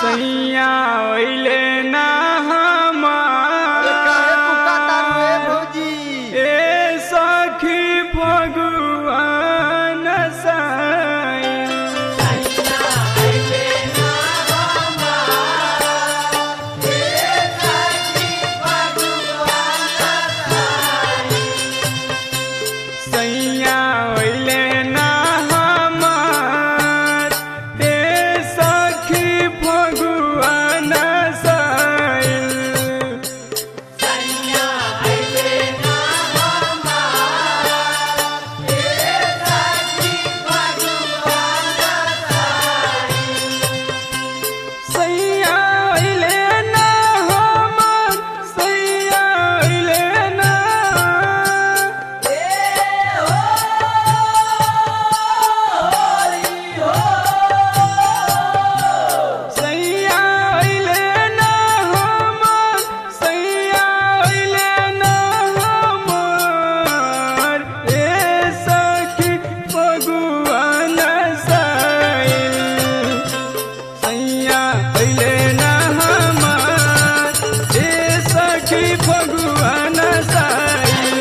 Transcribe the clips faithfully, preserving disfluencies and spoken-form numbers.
सैया ओइले ना हमार काहे पुकाता रे भौजी ए सखी भगवान साईं सैया ओइले ना हमार ए सखी भगवान साईं सैया ओइले ना हमार ए सखी भगवान साईं सैया ओइले ना हमार ए सखी भगवान साईं सैया ओइले ना हमार सैया ओइले ना ए हो हरि हो सैया ओइले ना हमार सैया ओइले ना हमार ए सखी भगवान साईं सैया ओइले ना हमार ए सखी भगवान साईं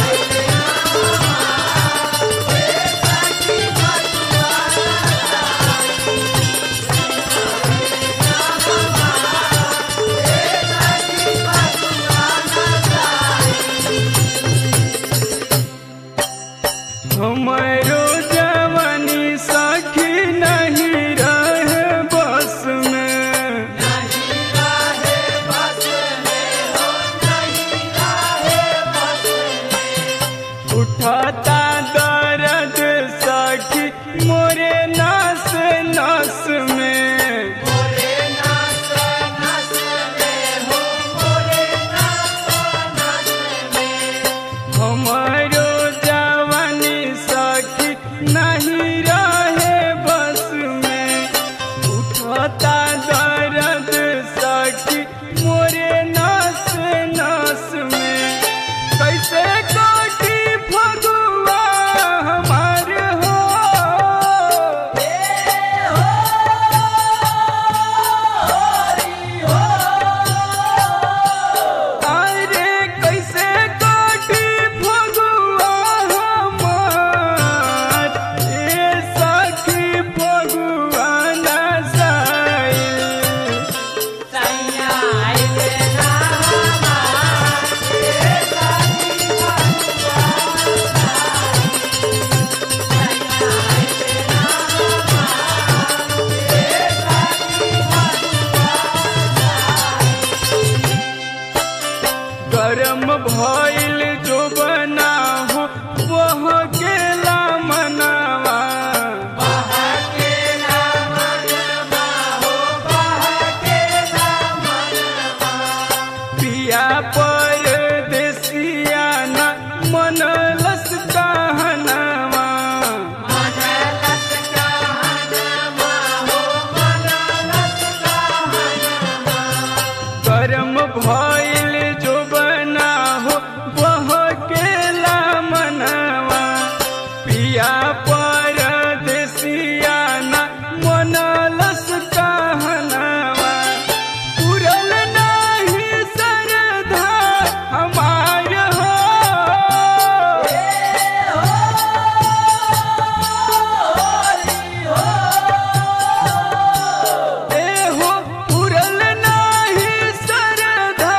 हमरो जवानी सखी नहीं रहे बस में नहीं रहे बस में हो नहीं रहे बस में उठाता दर्द सखी मोरे नस नस में मोरे नास नास में हो मोरे नास नास में हमारो जवानी सखी नहीं रहे बस में उठाता दर्द सखी मोरे नस नस में कैसे काटी फगुआ हमार हो ए हो हरि हो अरे कैसे काटी फगुआ हमार ए सखी भगवान साईं सैया आइले ना हमार ए सखी भगवान साईं सैया आइले ना हमार ए सखी गरम भइल जो बना हो वह केला मनावा बहकेला मनवा हो बहकेला मनवा पिया परदेसिया न मनलस कहनवा मनलस कहनवा हो मनलस कहनवा गरम भइल जो बना हो वह केला मनवा पिया परदेसिया न मनलस कहनवा पूरल नाही सरधा हमार हो ए हो हरि हो ए हो पूरल नाही सरधा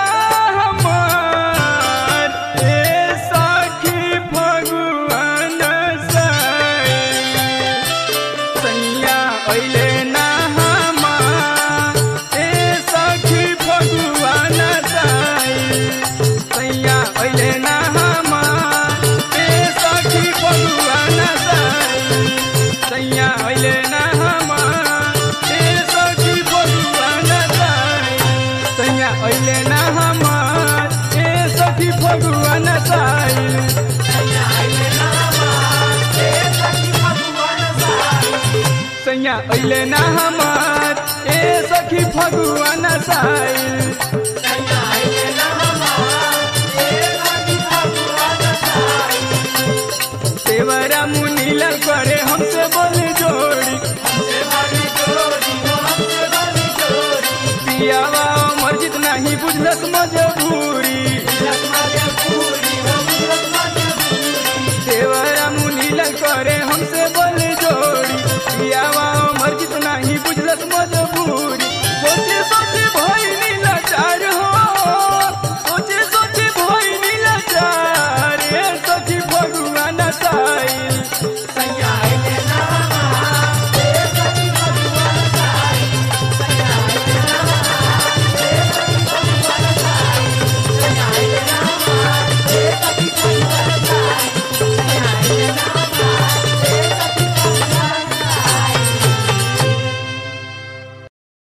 हमार ए सखी भगवान साईं सैया ओइले ना हमार ए सखी भगवान साईं सैया ओइले ना हमार ए सखी भगवान साईं सैया ओइले ना हमार ए सखी भगवान साईं सैया ओइले ना हमार ए सखी भगवान साईं सैया आइले ना हमार ए सखी भगवान साईं सैया ओइले ना हमार ए सखी भगवान साईं